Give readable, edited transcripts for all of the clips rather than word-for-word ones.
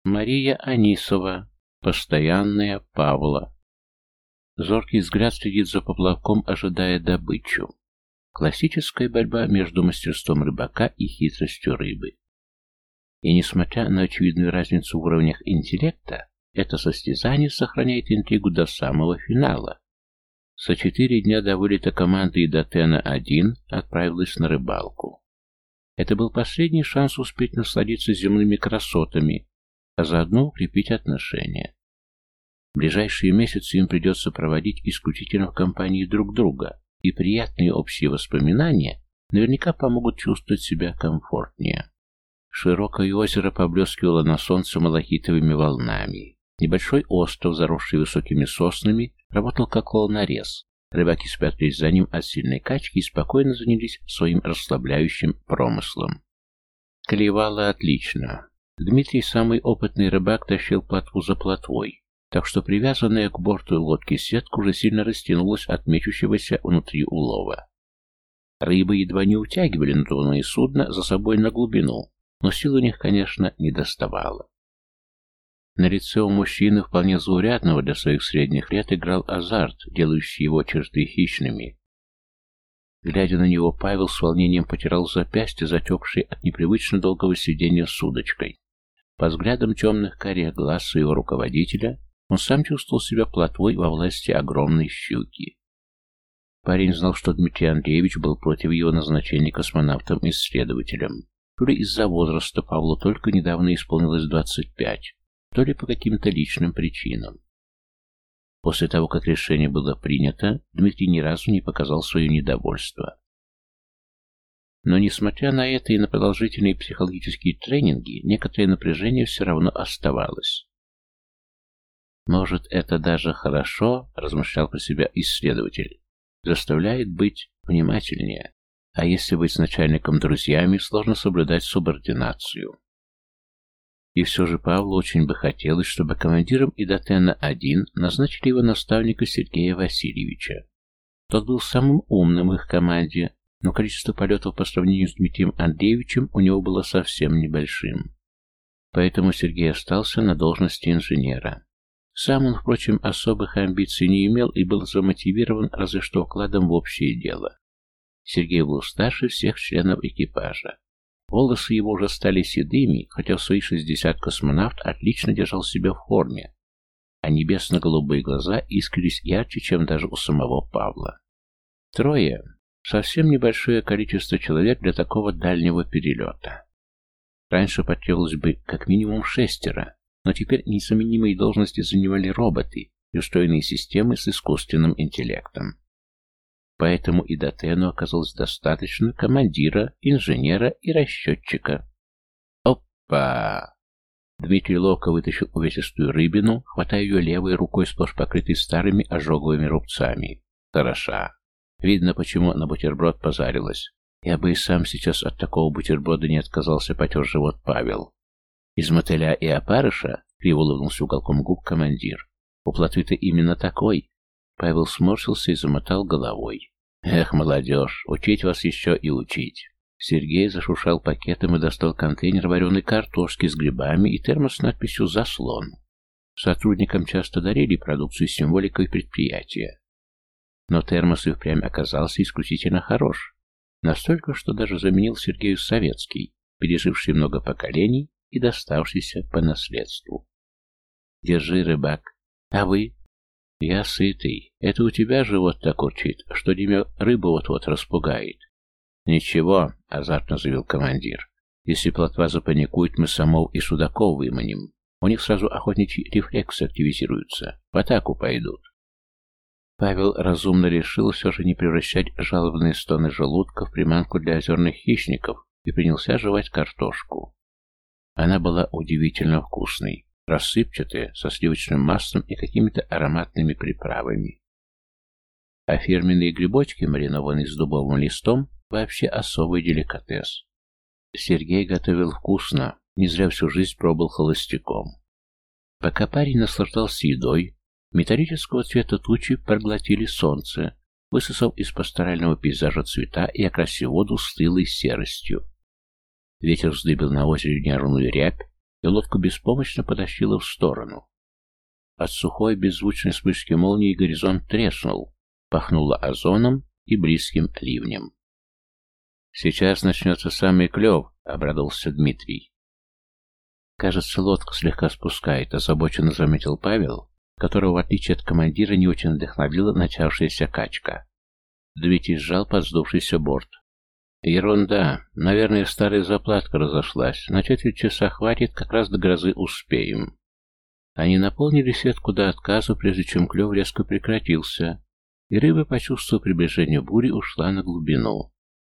Мария Анисова, постоянная Павла. Зоркий взгляд следит за поплавком, ожидая добычу. Классическая борьба между мастерством рыбака и хитростью рыбы. И несмотря на очевидную разницу в уровнях интеллекта, это состязание сохраняет интригу до самого финала. За 4 дня до вылета команды Идатена-1 отправилась на рыбалку. Это был последний шанс успеть насладиться земными красотами, а заодно укрепить отношения. Ближайшие месяцы им придется проводить исключительно в компании друг друга, и приятные общие воспоминания наверняка помогут чувствовать себя комфортнее. Широкое озеро поблескивало на солнце малахитовыми волнами. Небольшой остров, заросший высокими соснами, работал как волнорез. Рыбаки спрятались за ним от сильной качки и спокойно занялись своим расслабляющим промыслом. Клевало отлично. Дмитрий, самый опытный рыбак, тащил плотву за плотвой, так что привязанная к борту лодки сетка уже сильно растянулась от мечущегося внутри улова. Рыбы едва не утягивали надувное судно за собой на глубину, но сил у них, конечно, не доставало. На лице у мужчины, вполне заурядного для своих средних лет, играл азарт, делающий его черты хищными. Глядя на него, Павел с волнением потирал запястье, затекшие от непривычно долгого сидения с удочкой. По взглядам темных карих глаз своего руководителя он сам чувствовал себя плотвой во власти огромной щуки. Парень знал, что Дмитрий Андреевич был против его назначения космонавтом-исследователем. То ли из-за возраста Павлу только недавно исполнилось 25, то ли по каким-то личным причинам. После того, как решение было принято, Дмитрий ни разу не показал свое недовольство. Но, несмотря на это и на продолжительные психологические тренинги, некоторое напряжение все равно оставалось. «Может, это даже хорошо», — размышлял про себя исследователь, «заставляет быть внимательнее. А если быть с начальником друзьями, сложно соблюдать субординацию». И все же Павлу очень бы хотелось, чтобы командиром Идатена-1 назначили его наставника Сергея Васильевича. Тот был самым умным в их команде, но количество полетов по сравнению с Дмитрием Андреевичем у него было совсем небольшим. Поэтому Сергей остался на должности инженера. Сам он, впрочем, особых амбиций не имел и был замотивирован разве что вкладом в общее дело. Сергей был старше всех членов экипажа. Волосы его уже стали седыми, хотя в свои 60 космонавт отлично держал себя в форме, а небесно-голубые глаза искрились ярче, чем даже у самого Павла. 3 — совсем небольшое количество человек для такого дальнего перелета. Раньше потребовалось бы как минимум 6, но теперь незаменимые должности занимали роботы и устроенные системы с искусственным интеллектом. Поэтому Идатену оказалось достаточно командира, инженера и расчетчика. Опа! Дмитрий ловко вытащил увесистую рыбину, хватая ее левой рукой, сплошь покрытой старыми ожоговыми рубцами. Хороша. Видно, почему на бутерброд позарилась. Я бы и сам сейчас от такого бутерброда не отказался, потер живот Павел. Из мотыля и опарыша, криво улыбнулся уголком губ командир. У плотвы-то именно такой. Павел сморщился и замотал головой. «Эх, молодежь, учить вас еще и учить!» Сергей зашуршал пакетом и достал контейнер вареной картошки с грибами и термос с надписью «Заслон». Сотрудникам часто дарили продукцию с символикой предприятия. Но термос и впрямь оказался исключительно хорош. Настолько, что даже заменил Сергею советский, переживший много поколений и доставшийся по наследству. «Держи, рыбак. А вы?» «Я сытый. Это у тебя живот так урчит, что Диме рыбу вот-вот распугает». «Ничего», — азартно заявил командир. «Если плотва запаникует, мы самов и судаков выманим. У них сразу охотничьи рефлексы активизируются. В атаку пойдут». Павел разумно решил все же не превращать жалобные стоны желудка в приманку для озерных хищников и принялся жевать картошку. Она была удивительно вкусной. Рассыпчатые, со сливочным маслом и какими-то ароматными приправами. А фирменные грибочки, маринованные с дубовым листом, вообще особый деликатес. Сергей готовил вкусно, не зря всю жизнь пробыл холостяком. Пока парень наслаждался едой, металлического цвета тучи проглотили солнце, высосав из пасторального пейзажа цвета и окрасив воду стылой серостью. Ветер вздыбил на озере нервную рябь, и лодку беспомощно потащило в сторону. От сухой беззвучной вспышки молнии горизонт треснул, пахнуло озоном и близким ливнем. «Сейчас начнется самый клев», — обрадовался Дмитрий. «Кажется, лодка слегка спускает», — озабоченно заметил Павел, которого, в отличие от командира, не очень вдохновила начавшаяся качка. Дмитрий сжал подсдувшийся борт. «Ерунда. Наверное, старая заплатка разошлась. На четверть часа хватит, как раз до грозы успеем». Они наполнили сетку до отказа, прежде чем клев резко прекратился, и рыба, почувствовав приближение бури, ушла на глубину.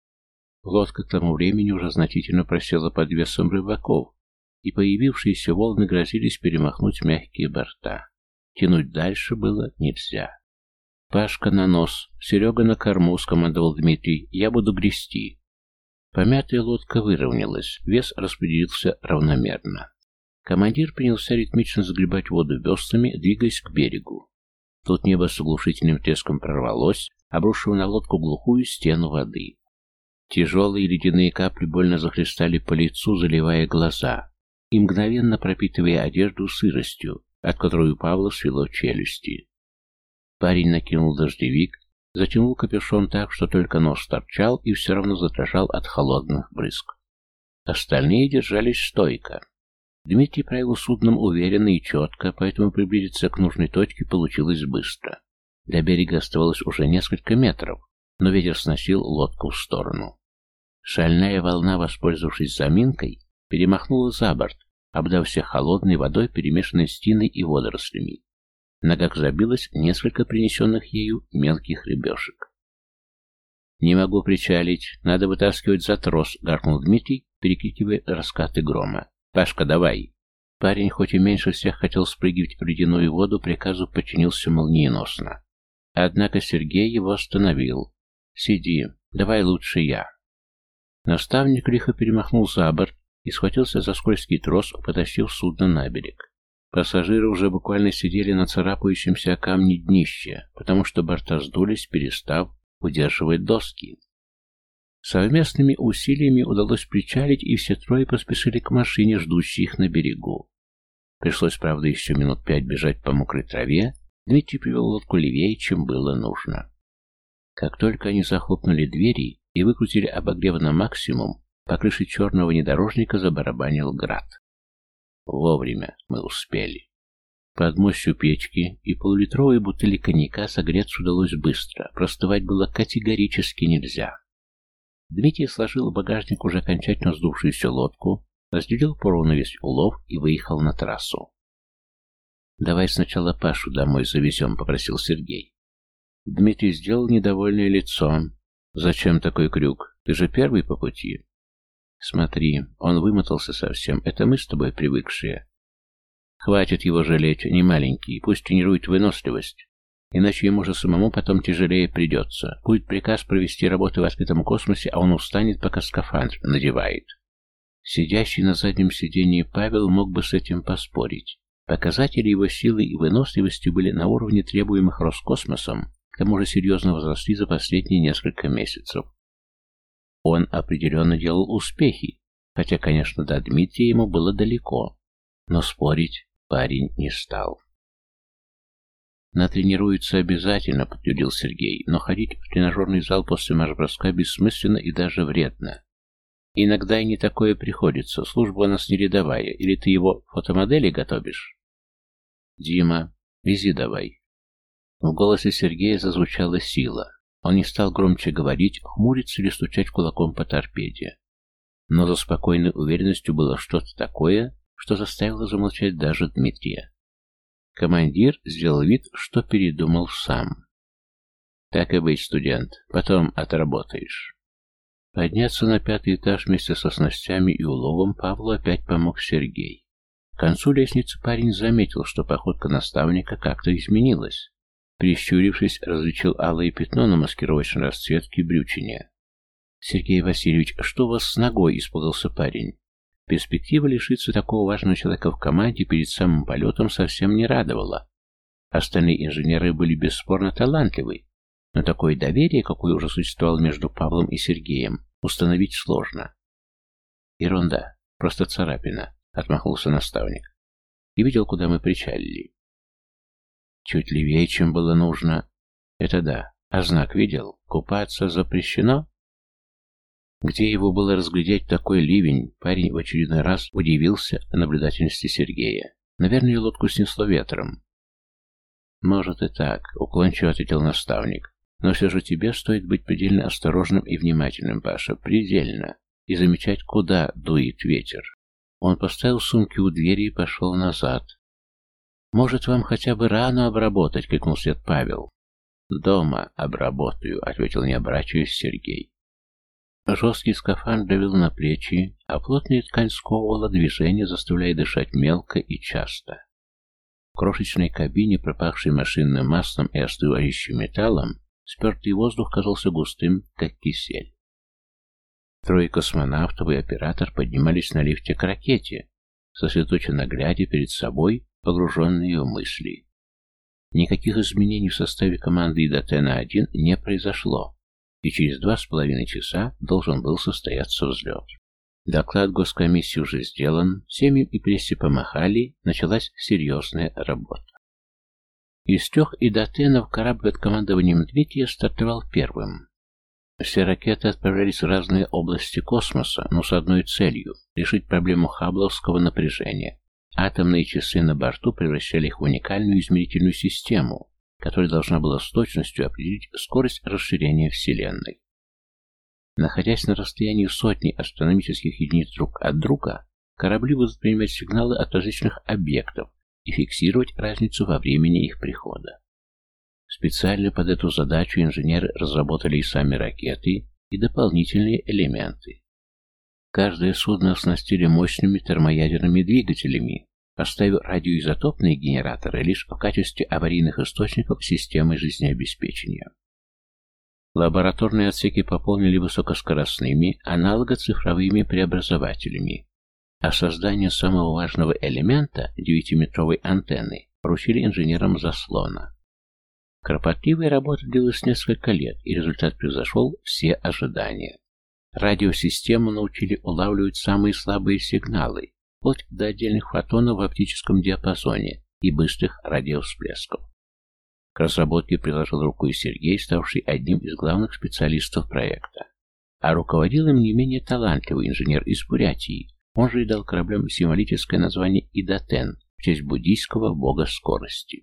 Лодка к тому времени уже значительно просела под весом рыбаков, и появившиеся волны грозились перемахнуть мягкие борта. Тянуть дальше было нельзя. «Пашка на нос, Серега на корму», — скомандовал Дмитрий. «Я буду грести». Помятая лодка выровнялась, вес распределился равномерно. Командир принялся ритмично загребать воду веслами, двигаясь к берегу. Тут небо с оглушительным треском прорвалось, обрушив на лодку глухую стену воды. Тяжелые ледяные капли больно захлестали по лицу, заливая глаза и мгновенно пропитывая одежду сыростью, от которой у Павла свело челюсти. Парень накинул дождевик, затянул капюшон так, что только нос торчал и все равно задрожал от холодных брызг. Остальные держались стойко. Дмитрий правил судном уверенно и четко, поэтому приблизиться к нужной точке получилось быстро. До берега оставалось уже несколько метров, но ветер сносил лодку в сторону. Шальная волна, воспользовавшись заминкой, перемахнула за борт, обдав всех холодной водой, перемешанной с тиной и водорослями. На ногах забилось несколько принесенных ею мелких рыбешек. «Не могу причалить, надо вытаскивать за трос», — гаркнул Дмитрий, перекрикивая раскаты грома. «Пашка, давай!» Парень, хоть и меньше всех хотел спрыгивать в ледяную воду, приказу подчинился молниеносно. Однако Сергей его остановил. «Сиди, давай лучше я». Наставник лихо перемахнул за борт и схватился за скользкий трос, потащив судно на берег. Пассажиры уже буквально сидели на царапающемся о камни днище, потому что борта сдулись, перестав удерживать доски. Совместными усилиями удалось причалить, и все трое поспешили к машине, ждущей их на берегу. Пришлось, правда, еще минут 5 бежать по мокрой траве. Дмитрий привел лодку левее, чем было нужно. Как только они захлопнули двери и выкрутили обогрев на максимум, по крыше черного внедорожника забарабанил град. Вовремя мы успели. Под мощью печки и полулитровой бутыли коньяка согреться удалось быстро, простывать было категорически нельзя. Дмитрий сложил в багажник уже окончательно сдувшуюся лодку, разделил поровну весь улов и выехал на трассу. «Давай сначала Пашу домой завезем», — попросил Сергей. Дмитрий сделал недовольное лицо. «Зачем такой крюк? Ты же первый по пути». «Смотри, он вымотался совсем. Это мы с тобой привыкшие. Хватит его жалеть, не маленький, пусть тренирует выносливость. Иначе ему же самому потом тяжелее придется. Будет приказ провести работы в открытом космосе, а он устанет, пока скафандр надевает». Сидящий на заднем сиденье Павел мог бы с этим поспорить. Показатели его силы и выносливости были на уровне требуемых Роскосмосом, к тому же серьезно возросли за последние несколько месяцев. Он определенно делал успехи, хотя, конечно, до Дмитрия ему было далеко, но спорить парень не стал. «Натренируется обязательно», — подтвердил Сергей, «но ходить в тренажерный зал после марш-броска бессмысленно и даже вредно. Иногда и не такое приходится, служба у нас не рядовая, или ты его фотомодели готовишь?» «Дима, вези давай». В голосе Сергея зазвучала сила. Он не стал громче говорить, хмуриться или стучать кулаком по торпеде. Но за спокойной уверенностью было что-то такое, что заставило замолчать даже Дмитрия. Командир сделал вид, что передумал сам. «Так и быть, студент, потом отработаешь». Подняться на 5-й этаж вместе со снастями и уловом Павлу опять помог Сергей. К концу лестницы парень заметил, что походка наставника как-то изменилась. Прищурившись, различил алое пятно на маскировочной расцветке брючине. «Сергей Васильевич, что у вас с ногой?» — испугался парень. Перспектива лишиться такого важного человека в команде перед самым полетом совсем не радовала. Остальные инженеры были бесспорно талантливы, но такое доверие, какое уже существовало между Павлом и Сергеем, установить сложно. «Ерунда, просто царапина», — отмахнулся наставник. И видел, куда мы причалили. Чуть левее, чем было нужно. Это да. А знак видел? Купаться запрещено? Где его было разглядеть такой ливень? Парень в очередной раз удивился о наблюдательности Сергея. Наверное, лодку снесло ветром. Может и так, уклончиво ответил наставник. Но все же тебе стоит быть предельно осторожным и внимательным, Паша, предельно. И замечать, куда дует ветер. Он поставил сумки у двери и пошел назад. «Может, вам хотя бы рану обработать?» — крикнул вслед Павел. «Дома обработаю», — ответил, не оборачиваясь, Сергей. Жесткий скафандр давил на плечи, а плотная ткань сковывала движение, заставляя дышать мелко и часто. В крошечной кабине, пропахшей машинным маслом и остывающим металлом, спертый воздух казался густым, как кисель. Трое космонавтов и оператор поднимались на лифте к ракете, сосредоточенно глядя перед собой, погруженные в мысли. Никаких изменений в составе команды Идатена-1 не произошло, и через 2,5 часа должен был состояться взлет. Доклад госкомиссии уже сделан, семьям и прессе помахали, началась серьезная работа. Из 3 Идатенов корабль под командованием Дмитрия стартовал первым. Все ракеты отправлялись в разные области космоса, но с одной целью – решить проблему хаббловского напряжения. Атомные часы на борту превращали их в уникальную измерительную систему, которая должна была с точностью определить скорость расширения Вселенной. Находясь на расстоянии сотни астрономических единиц друг от друга, корабли будут принимать сигналы от различных объектов и фиксировать разницу во времени их прихода. Специально под эту задачу инженеры разработали и сами ракеты, и дополнительные элементы. Каждое судно оснастили мощными термоядерными двигателями, поставив радиоизотопные генераторы лишь в качестве аварийных источников системы жизнеобеспечения. Лабораторные отсеки пополнили высокоскоростными, аналого-цифровыми преобразователями, а создание самого важного элемента, 9-метровой антенны, поручили инженерам заслона. Кропотливая работа длилась несколько лет, и результат превзошел все ожидания. Радиосистему научили улавливать самые слабые сигналы, вплоть до отдельных фотонов в оптическом диапазоне и быстрых радиовсплесков. К разработке приложил руку и Сергей, ставший одним из главных специалистов проекта. А руководил им не менее талантливый инженер из Бурятии, он же и дал кораблям символическое название Идатен в честь буддийского бога скорости.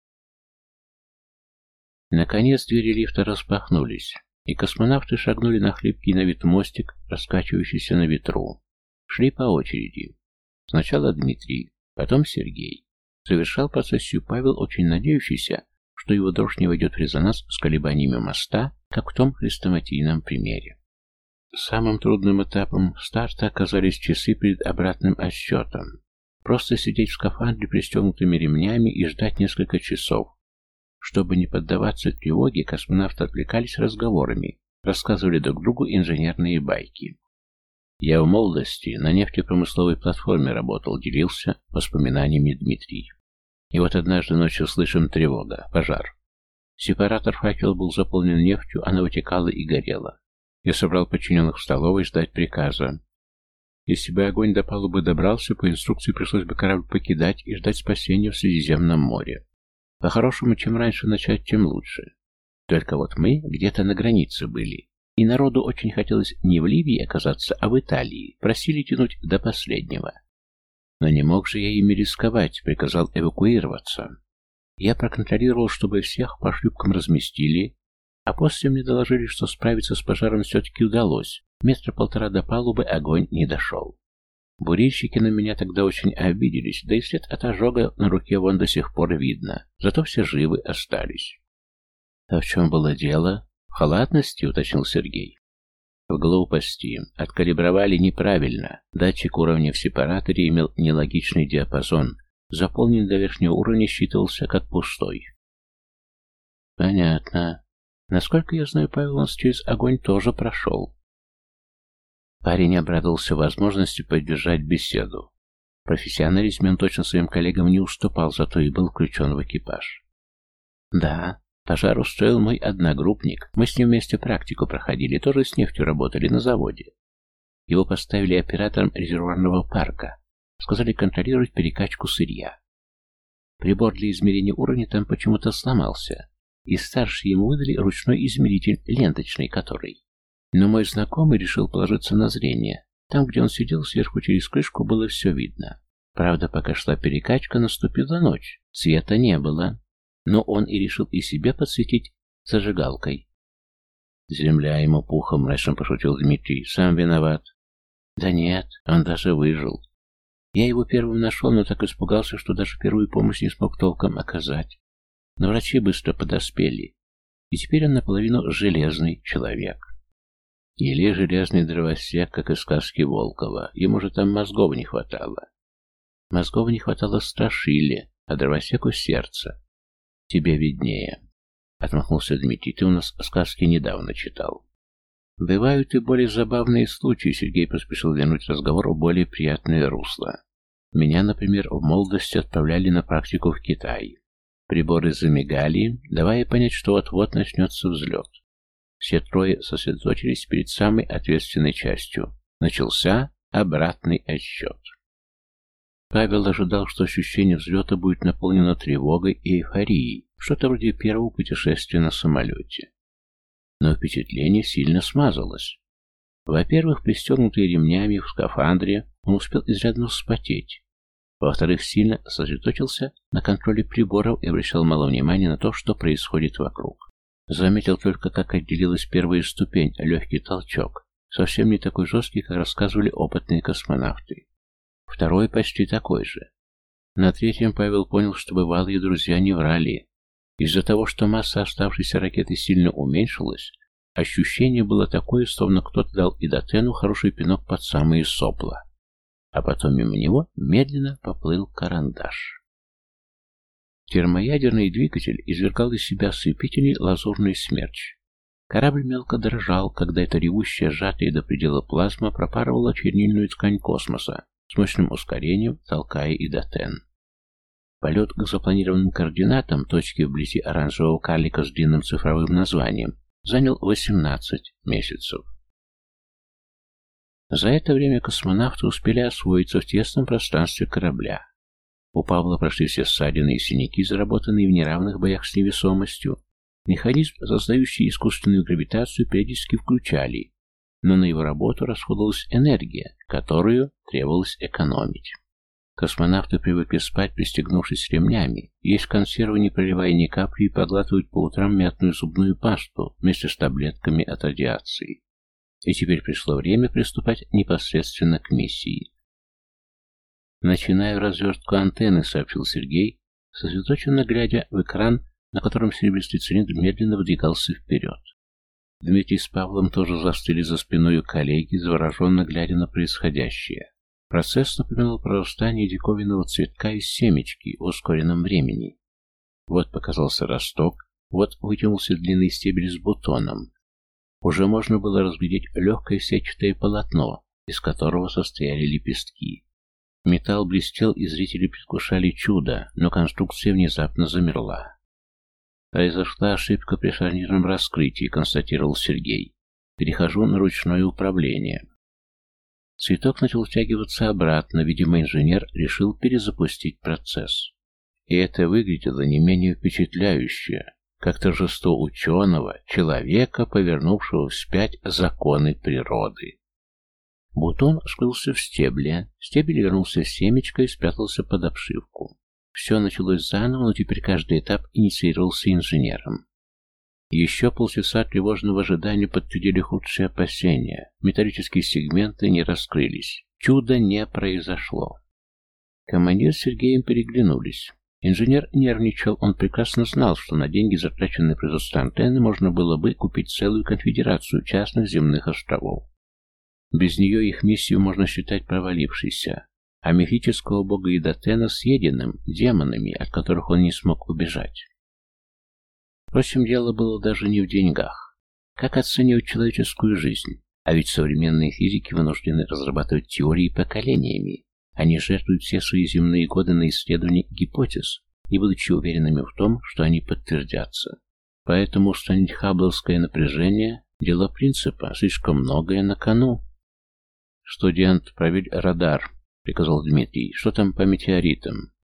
Наконец двери лифта распахнулись, и космонавты шагнули на хлипкий на вид мостик, раскачивающийся на ветру. Шли по очереди. Сначала Дмитрий, потом Сергей. Завершал процессию Павел, очень надеющийся, что его дрожь не войдет в резонанс с колебаниями моста, как в том хрестоматийном примере. Самым трудным этапом старта оказались часы перед обратным отсчетом. Просто сидеть в скафандре пристегнутыми ремнями и ждать несколько часов. Чтобы не поддаваться тревоге, космонавты отвлекались разговорами, рассказывали друг другу инженерные байки. «Я в молодости на нефтепромысловой платформе работал», — делился воспоминаниями Дмитрий. И вот однажды ночью слышим тревога, пожар. Сепаратор факел был заполнен нефтью, она вытекала и горела. Я собрал подчиненных в столовой ждать приказа. Если бы огонь до палубы добрался, по инструкции пришлось бы корабль покидать и ждать спасения в Средиземном море. По-хорошему, чем раньше начать, тем лучше. Только вот мы где-то на границе были, и народу очень хотелось не в Ливии оказаться, а в Италии, просили тянуть до последнего. Но не мог же я ими рисковать, приказал эвакуироваться. Я проконтролировал, чтобы всех по шлюпкам разместили, а после мне доложили, что справиться с пожаром все-таки удалось. 1,5 метра до палубы огонь не дошел. Бурильщики на меня тогда очень обиделись, да и след от ожога на руке вон до сих пор видно, зато все живы остались. А в чем было дело? В халатности, уточнил Сергей. В глупости. Откалибровали неправильно. Датчик уровня в сепараторе имел нелогичный диапазон. Заполненный до верхнего уровня считывался как пустой. Понятно. Насколько я знаю, Павел у нас через огонь тоже прошел. Парень обрадовался возможности поддержать беседу. В профессионализме он точно своим коллегам не уступал, зато и был включен в экипаж. Да, пожар устроил мой одногруппник. Мы с ним вместе практику проходили, тоже с нефтью работали на заводе. Его поставили оператором резервуарного парка. сказали контролировать перекачку сырья. Прибор для измерения уровня там почему-то сломался, и старшие ему выдали ручной измеритель, ленточный который. Но мой знакомый решил положиться на зрение. Там, где он сидел, сверху через крышку было все видно. Правда, пока шла перекачка, наступила ночь, света не было. Но он и решил и себе подсветить зажигалкой. «Земля ему пухом», — мрачно пошутил Дмитрий. «Сам виноват». «Да нет, он даже выжил. Я его первым нашел, но так испугался, что даже первую помощь не смог толком оказать. Но врачи быстро подоспели, и теперь он наполовину железный человек. Или железный дровосек, как из сказки Волкова. Ему же там мозгов не хватало. Мозгов не хватало Страшиле, а дровосеку сердца. Тебе виднее». Отмахнулся Дмитрий. «Ты у нас сказки недавно читал». «Бывают и более забавные случаи», — Сергей поспешил вернуть разговор в более приятное русло. «Меня, например, в молодости отправляли на практику в Китай. Приборы замигали, давая понять, что вот-вот начнется взлет. Все трое сосредоточились перед самой ответственной частью. Начался обратный отсчет. Павел ожидал, что ощущение взлета будет наполнено тревогой и эйфорией, что-то вроде первого путешествия на самолете. Но впечатление сильно смазалось. Во-первых, пристегнутый ремнями в скафандре, он успел изрядно вспотеть. Во-вторых, сильно сосредоточился на контроле приборов и обращал мало внимания на то, что происходит вокруг. Заметил только, как отделилась первая ступень, легкий толчок, совсем не такой жесткий, как рассказывали опытные космонавты. Второй почти такой же. На третьем Павел понял, что бывалые друзья не врали. Из-за того, что масса оставшейся ракеты сильно уменьшилась, ощущение было такое, словно кто-то дал Идотену хороший пинок под самые сопла. А потом мимо него медленно поплыл карандаш. Термоядерный двигатель извергал из себя ослепительный лазурный смерч. Корабль мелко дрожал, когда эта ревущая, сжатая до предела плазма пропарывала чернильную ткань космоса, с мощным ускорением толкая Идотен. Полет к запланированным координатам, точки вблизи оранжевого карлика с длинным цифровым названием, занял 18 месяцев. За это время космонавты успели освоиться в тесном пространстве корабля. У Павла прошли все ссадины и синяки, заработанные в неравных боях с невесомостью. Механизм, создающий искусственную гравитацию, периодически включали, но на его работу расходовалась энергия, которую требовалось экономить. Космонавты привыкли спать, пристегнувшись ремнями, есть консервы, не проливая ни капли, и поглатывать по утрам мятную зубную пасту вместе с таблетками от радиации. И теперь пришло время приступать непосредственно к миссии. «Начинаю развертку антенны», — сообщил Сергей, сосредоточенно глядя в экран, на котором серебристый цилиндр медленно выдвигался вперед. Дмитрий с Павлом тоже застыли за спиной у коллеги, завороженно глядя на происходящее. Процесс напоминал прорастание диковинного цветка из семечки в ускоренном времени. Вот показался росток, вот вытянулся длинный стебель с бутоном. Уже можно было разглядеть легкое сетчатое полотно, из которого состояли лепестки. Металл блестел, и зрители предвкушали чудо, но конструкция внезапно замерла. «Произошла ошибка при шарнирном раскрытии», — констатировал Сергей. «Перехожу на ручное управление». Цветок начал втягиваться обратно, видимо, инженер решил перезапустить процесс. И это выглядело не менее впечатляюще, как торжество ученого, человека, повернувшего вспять законы природы. Бутон скрылся в стебле, стебель вернулся в семечко и спрятался под обшивку. Все началось заново, но теперь каждый этап инициировался инженером. Еще полчаса тревожного ожидания подтвердили худшие опасения. Металлические сегменты не раскрылись. Чудо не произошло. Командир с Сергеем переглянулись. Инженер нервничал, он прекрасно знал, что на деньги, затраченные на производство антенны, можно было бы купить целую конфедерацию частных земных островов. Без нее их миссию можно считать провалившейся, а мифического бога Идотена съеденным демонами, от которых он не смог убежать. Впрочем, дело было даже не в деньгах. Как оценивать человеческую жизнь? А ведь современные физики вынуждены разрабатывать теории поколениями. Они жертвуют все свои земные годы на исследование гипотез, не будучи уверенными в том, что они подтвердятся. Поэтому устранить хаббловское напряжение – дело принципа, слишком многое на кону. «Студент, проверь радар», приказал Дмитрий. «Что там по метеоритам?»